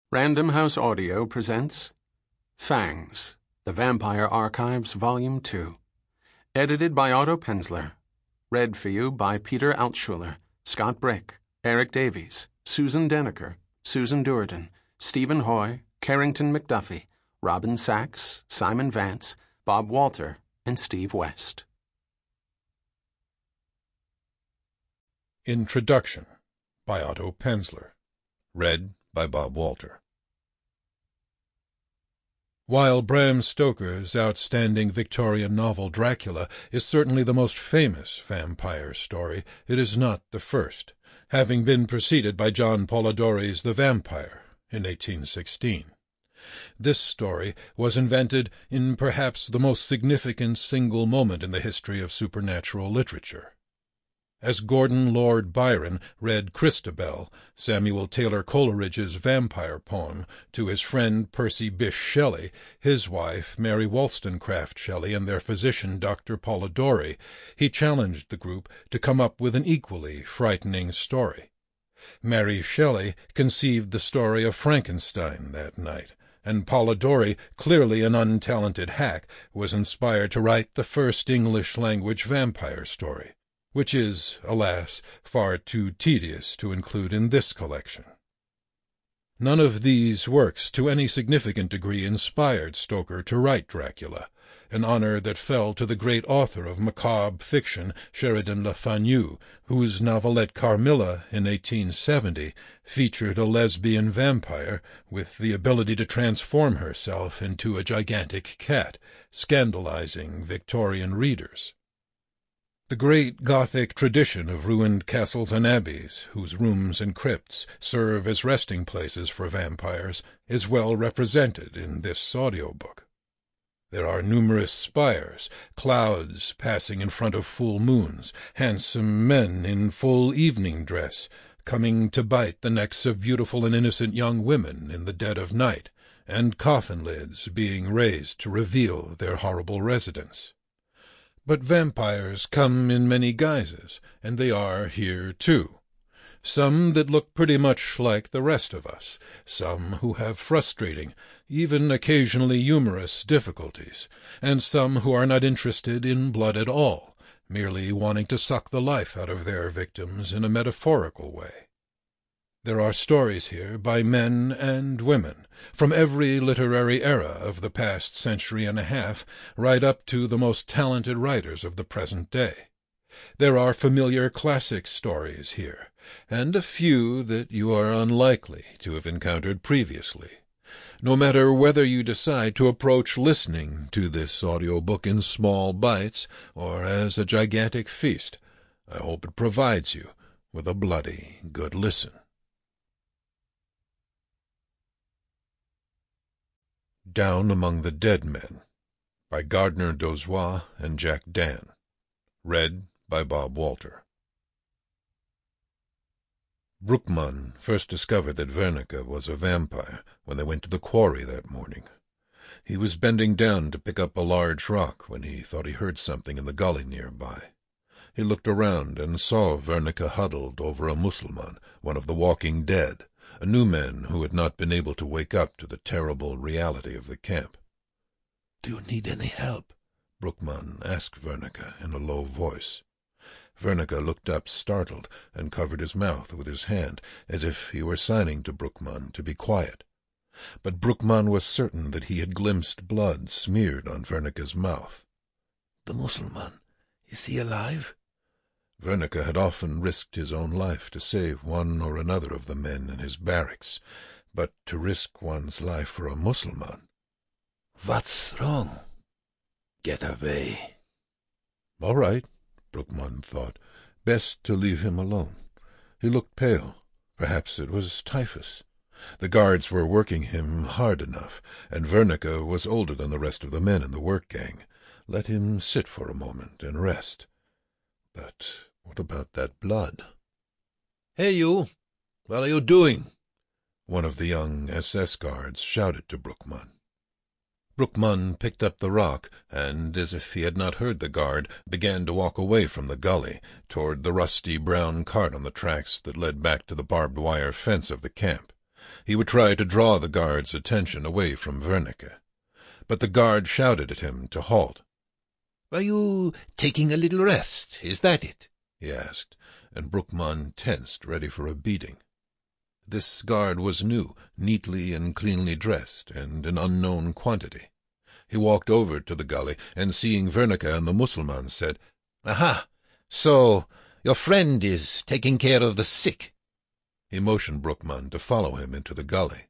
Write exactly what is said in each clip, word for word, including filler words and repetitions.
Random House Audio presents Fangs, The Vampire Archives, Volume two. Edited by Otto Penzler. Read for you by Peter Altschuler, Scott Brick, Eric Davies, Susan Denneker, Susan Durden, Stephen Hoy, Carrington McDuffie, Robin Sachs, Simon Vance, Bob Walter, and Steve West. Introduction by Otto Penzler. Read by Bob Walter. While Bram Stoker's outstanding Victorian novel Dracula is certainly the most famous vampire story, it is not the first, having been preceded by John Polidori's The Vampire in eighteen sixteen. This story was invented in perhaps the most significant single moment in the history of supernatural literature. As Gordon Lord Byron read Christabel, Samuel Taylor Coleridge's vampire poem, to his friend Percy Bysshe Shelley, his wife Mary Wollstonecraft Shelley, and their physician Doctor Polidori, he challenged the group to come up with an equally frightening story. Mary Shelley conceived the story of Frankenstein that night, and Polidori, clearly an untalented hack, was inspired to write the first English-language vampire story, which is, alas, far too tedious to include in this collection. None of these works to any significant degree inspired Stoker to write Dracula, an honor that fell to the great author of macabre fiction, Sheridan Le Fanu, whose novelette Carmilla in eighteen seventy featured a lesbian vampire with the ability to transform herself into a gigantic cat, scandalizing Victorian readers. The great Gothic tradition of ruined castles and abbeys, whose rooms and crypts serve as resting places for vampires, is well represented in this audiobook. There are numerous spires, clouds passing in front of full moons, handsome men in full evening dress, coming to bite the necks of beautiful and innocent young women in the dead of night, and coffin lids being raised to reveal their horrible residence. But vampires come in many guises, and they are here too. Some that look pretty much like the rest of us, some who have frustrating, even occasionally humorous difficulties, and some who are not interested in blood at all, merely wanting to suck the life out of their victims in a metaphorical way. There are stories here by men and women, from every literary era of the past century and a half, right up to the most talented writers of the present day. There are familiar classic stories here, and a few that you are unlikely to have encountered previously. No matter whether you decide to approach listening to this audiobook in small bites or as a gigantic feast, I hope it provides you with a bloody good listen. Down Among the Dead Men by Gardner Dozois and Jack Dan. Read by Bob Walter. Brookman first discovered that Wernicke was a vampire when they went to the quarry that morning. He was bending down to pick up a large rock when he thought he heard something in the gully nearby. He looked around and saw Wernicke huddled over a Mussulman, one of the walking dead, a new man who had not been able to wake up to the terrible reality of the camp. "Do you need any help?" Brookman asked Wernicke in a low voice. Wernicke looked up startled and covered his mouth with his hand, as if he were signing to Brookman to be quiet. But Brookman was certain that he had glimpsed blood smeared on Wernicke's mouth. "The Mussulman, is he alive?" Wernicke had often risked his own life to save one or another of the men in his barracks, but to risk one's life for a Mussulman— "What's wrong?" "Get away." All right, Brookman thought. Best to leave him alone. He looked pale. Perhaps it was typhus. The guards were working him hard enough, and Wernicke was older than the rest of the men in the work gang. Let him sit for a moment and rest. But what about that blood? "Hey, you! What are you doing?" one of the young S S guards shouted to Brookman. Brookman picked up the rock and, as if he had not heard the guard, began to walk away from the gully, toward the rusty brown cart on the tracks that led back to the barbed wire fence of the camp. He would try to draw the guard's attention away from Wernicke. But the guard shouted at him to halt. "Are you taking a little rest? Is that it?" he asked, and Bruckmann tensed, ready for a beating. This guard was new, neatly and cleanly dressed, and an unknown quantity. He walked over to the gully, and seeing Wernicke and the Mussulman, said, "Aha! So your friend is taking care of the sick." He motioned Bruckmann to follow him into the gully.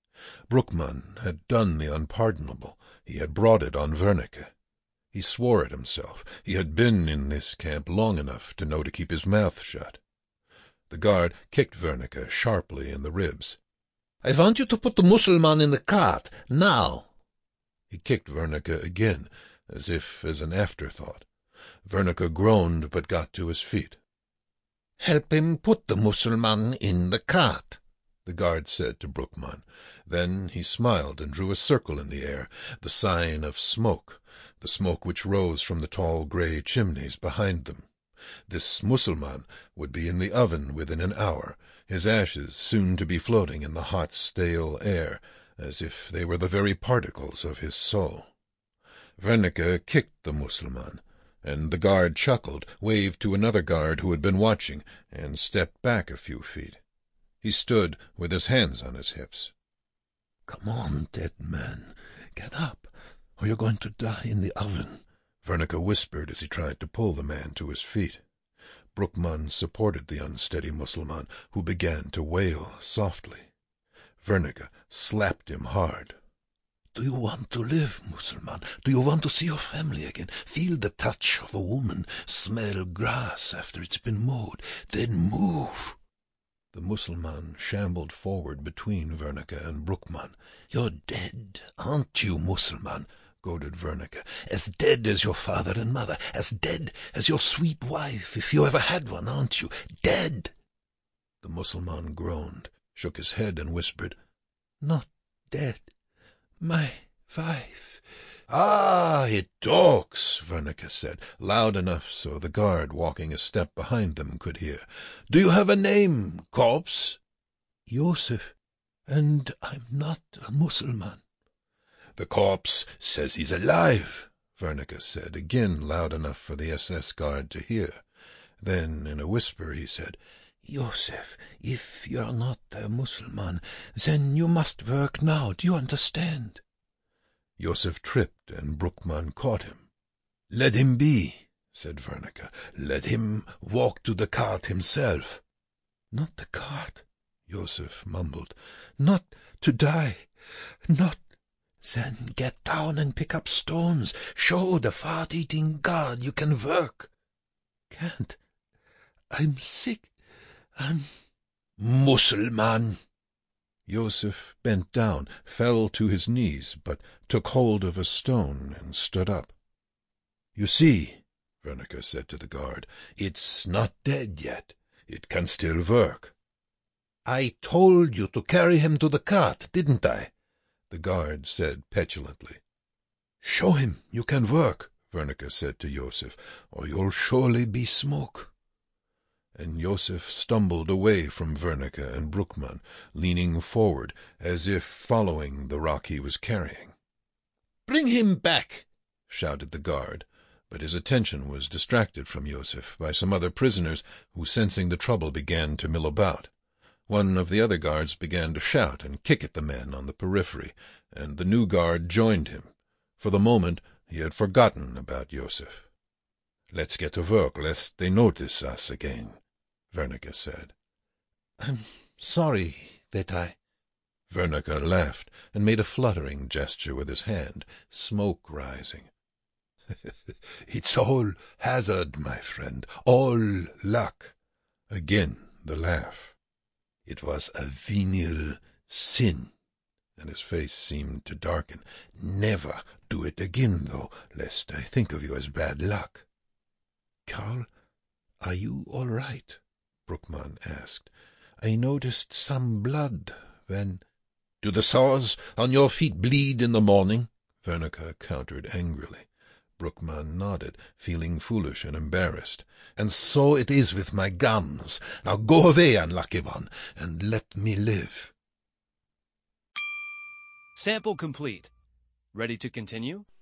Bruckmann had done the unpardonable. He had brought it on Wernicke. He swore at himself. He had been in this camp long enough to know to keep his mouth shut. The guard kicked Wernicke sharply in the ribs. "I want you to put the Mussulman in the cart, now." He kicked Wernicke again, as if as an afterthought. Wernicke groaned, but got to his feet. "Help him put the Mussulman in the cart," the guard said to Bruckmann. Then he smiled and drew a circle in the air, the sign of smoke, the smoke which rose from the tall grey chimneys behind them. This Mussulman would be in the oven within an hour, his ashes soon to be floating in the hot, stale air, as if they were the very particles of his soul. Wernicke kicked the Mussulman, and the guard chuckled, waved to another guard who had been watching, and stepped back a few feet. He stood with his hands on his hips. "Come on, dead man, get up, or you're going to die in the oven," Wernicke whispered as he tried to pull the man to his feet. Bruckmann supported the unsteady Mussulman, who began to wail softly. Wernicke slapped him hard. "Do you want to live, Mussulman? Do you want to see your family again? Feel the touch of a woman, smell grass after it's been mowed, then move." The Mussulman shambled forward between Wernicke and Bruckmann. "You're dead, aren't you, Mussulman?" goaded Wernicke. "As dead as your father and mother, as dead as your sweet wife, if you ever had one, aren't you? Dead!" The Mussulman groaned, shook his head, and whispered, "Not dead. My wife." "Ah, it talks," Wernicke said, loud enough so the guard walking a step behind them could hear. "Do you have a name, corpse?" "Joseph, and I'm not a Mussulman." "The corpse says he's alive," Wernicke said, again loud enough for the S S guard to hear. Then, in a whisper, he said, "Joseph, if you're not a Mussulman, then you must work now. Do you understand?" Joseph tripped, and Bruckmann caught him. "Let him be," said Wernicke. "Let him walk to the cart himself." "Not the cart," Joseph mumbled. "Not to die. Not—" "Then get down and pick up stones. Show the fart-eating guard you can work." "Can't. I'm sick. I'm—" "Mussulman!" Joseph bent down, fell to his knees, but took hold of a stone and stood up. "You see," Wernicke said to the guard, "it's not dead yet. It can still work." "I told you to carry him to the cart, didn't I?" the guard said petulantly. "Show him you can work," Wernicke said to Joseph, "or you'll surely be smoke." And Joseph stumbled away from Wernicke and Bruckmann, leaning forward as if following the rock he was carrying. "Bring him back!" shouted the guard, but his attention was distracted from Joseph by some other prisoners who, sensing the trouble, began to mill about. One of the other guards began to shout and kick at the men on the periphery, and the new guard joined him. For the moment he had forgotten about Joseph. "Let's get to work, lest they notice us again," Wernicke said. "I'm sorry that I—" Wernicke laughed and made a fluttering gesture with his hand, smoke rising. "It's all hazard, my friend, all luck." Again the laugh. "It was a venial sin," and his face seemed to darken. "Never do it again, though, lest I think of you as bad luck." "Karl, are you all right?" Bruckmann asked. "I noticed some blood when—" "Do the sores on your feet bleed in the morning?" Wernicke countered angrily. Bruckmann nodded, feeling foolish and embarrassed. "And so it is with my gums. Now go away, unlucky one, and let me live." Sample complete. Ready to continue?